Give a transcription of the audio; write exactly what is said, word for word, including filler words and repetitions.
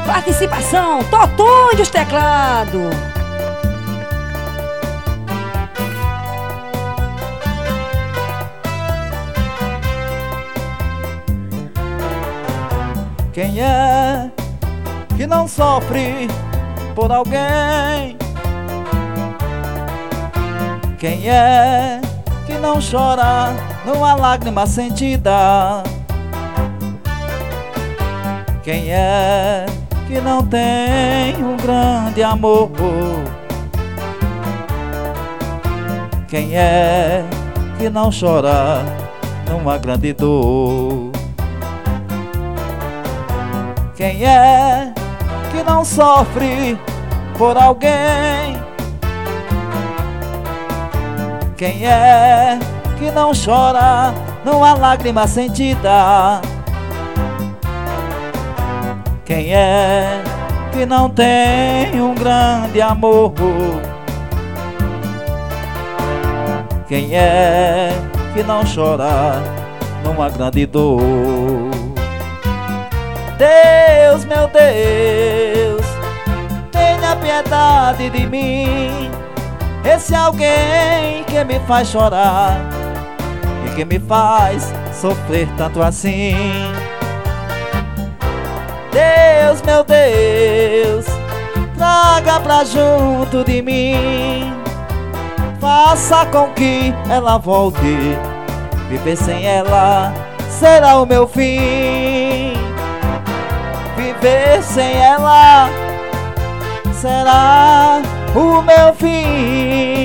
Participação, Totonho dos teclados. Quem é que não sofre por alguém? Quem é que não chora numa lágrima sentida? Quem é que não tem um grande amor? Quem é que não chora numa grande dor? Quem é que não sofre por alguém? Quem é que não chora numa lágrima sentida? Quem é que não tem um grande amor? Quem é que não chora numa grande dor? Deus, meu Deus, tenha piedade de mim. Esse alguém que me faz chorar e que me faz sofrer tanto assim. Deus, meu Deus, traga pra junto de mim. Faça com que ela volte. Viver sem ela será o meu fim. Viver sem ela será o meu fim.